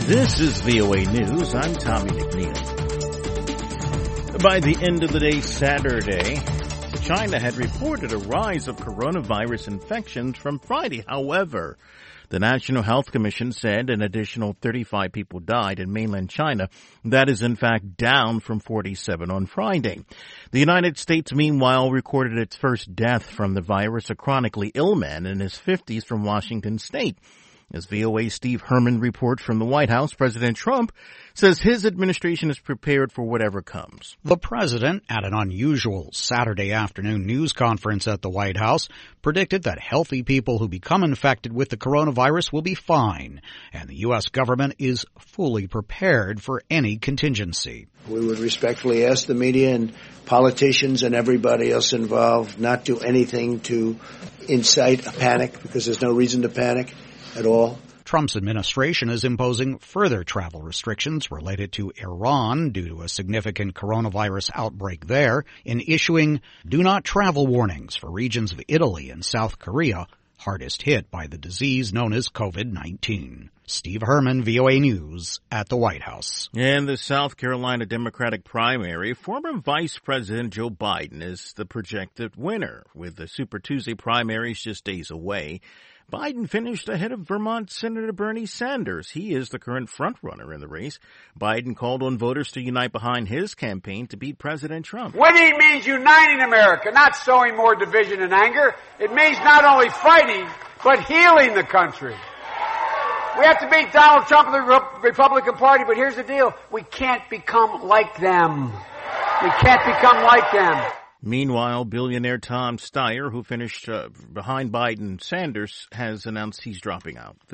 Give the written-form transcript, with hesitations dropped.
This is VOA News. I'm Tommy McNeil. By the end of the day Saturday, China had reported a rise of coronavirus infections from Friday. However, the National Health Commission said an additional 35 people died in mainland China. That is, in fact, down from 47 on Friday. The United States, meanwhile, recorded its first death from the virus, a chronically ill man in his 50s from Washington State. As VOA's Steve Herman reports from the White House, President Trump says his administration is prepared for whatever comes. The president, at an unusual Saturday afternoon news conference at the White House, predicted that healthy people who become infected with the coronavirus will be fine, and the U.S. government is fully prepared for any contingency. We would respectfully ask the media and politicians and everybody else involved not do anything to incite a panic, because there's no reason to panic at all. Trump's administration is imposing further travel restrictions related to Iran due to a significant coronavirus outbreak there, in issuing do not travel warnings for regions of Italy and South Korea, hardest hit by the disease known as COVID-19. Steve Herman, VOA News, at the White House. In the South Carolina Democratic primary, former Vice President Joe Biden is the projected winner. With the Super Tuesday primaries just days away, Biden finished ahead of Vermont Senator Bernie Sanders. He is the current frontrunner in the race. Biden called on voters to unite behind his campaign to beat President Trump. Winning means uniting America, not sowing more division and anger. It means not only fighting, but healing the country. We have to beat Donald Trump and the Republican Party, but here's the deal. We can't become like them. We can't become like them. Meanwhile, billionaire Tom Steyer, who finished behind Biden Sanders, has announced he's dropping out.